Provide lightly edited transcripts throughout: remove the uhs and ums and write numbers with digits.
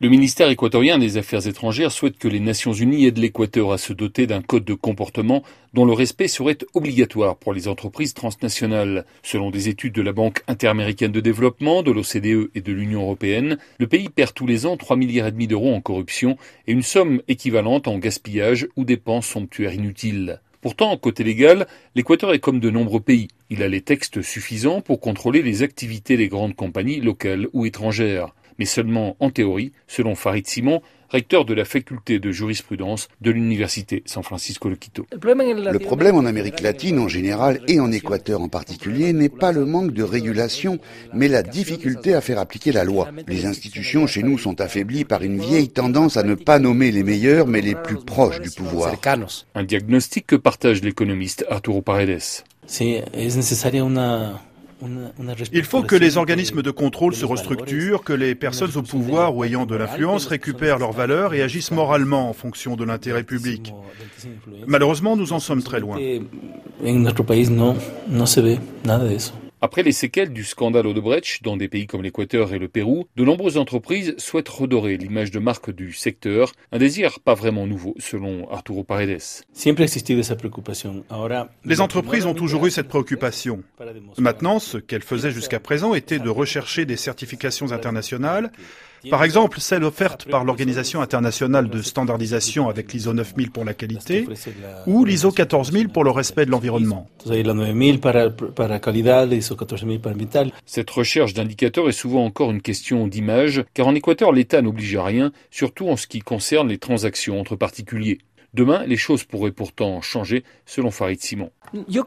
Le ministère équatorien des Affaires étrangères souhaite que les Nations Unies aident l'Équateur à se doter d'un code de comportement dont le respect serait obligatoire pour les entreprises transnationales. Selon des études de la Banque interaméricaine de développement, de l'OCDE et de l'Union européenne, le pays perd tous les ans 3,5 milliards d'euros en corruption et une somme équivalente en gaspillage ou dépenses somptuaires inutiles. Pourtant, côté légal, l'Équateur est comme de nombreux pays. Il a les textes suffisants pour contrôler les activités des grandes compagnies locales ou étrangères. Mais seulement en théorie, selon Farid Simon, recteur de la faculté de jurisprudence de l'Université San Francisco de Quito. Le problème en Amérique latine en général et en Équateur en particulier n'est pas le manque de régulation, mais la difficulté à faire appliquer la loi. Les institutions chez nous sont affaiblies par une vieille tendance à ne pas nommer les meilleurs, mais les plus proches du pouvoir. Un diagnostic que partage l'économiste Arturo Paredes. Il faut que les organismes de contrôle se restructurent, que les personnes au pouvoir ou ayant de l'influence récupèrent leurs valeurs et agissent moralement en fonction de l'intérêt public. Malheureusement, nous en sommes très loin. Après les séquelles du scandale Odebrecht dans des pays comme l'Équateur et le Pérou, de nombreuses entreprises souhaitent redorer l'image de marque du secteur, un désir pas vraiment nouveau selon Arturo Paredes. Les entreprises ont toujours eu cette préoccupation. Maintenant, ce qu'elles faisaient jusqu'à présent était de rechercher des certifications internationales, par exemple celle offerte par l'Organisation internationale de standardisation avec l'ISO 9000 pour la qualité ou l'ISO 14000 pour le respect de l'environnement. Cette recherche d'indicateurs est souvent encore une question d'image, car en Équateur, l'État n'oblige à rien, surtout en ce qui concerne les transactions entre particuliers. Demain, les choses pourraient pourtant changer, selon Farid Simon. Je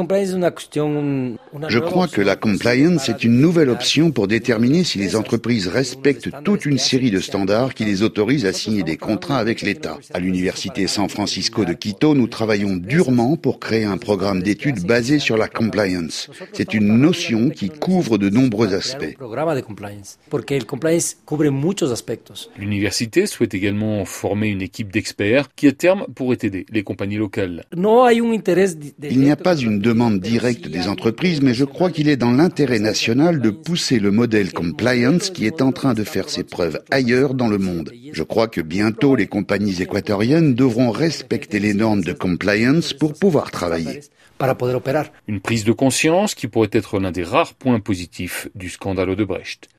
crois que la compliance est une nouvelle option pour déterminer si les entreprises respectent toute une série de standards qui les autorisent à signer des contrats avec l'État. À l'Université San Francisco de Quito, nous travaillons durement pour créer un programme d'études basé sur la compliance. C'est une notion qui couvre de nombreux aspects. L'université souhaite également former une équipe d'experts qui, à terme, pourrait aider les compagnies locales. Il n'y a pas une demande directe des entreprises, mais je crois qu'il est dans l'intérêt national de pousser le modèle compliance qui est en train de faire ses preuves ailleurs dans le monde. Je crois que bientôt les compagnies équatoriennes devront respecter les normes de compliance pour pouvoir travailler. Une prise de conscience qui pourrait être l'un des rares points positifs du scandale Odebrecht.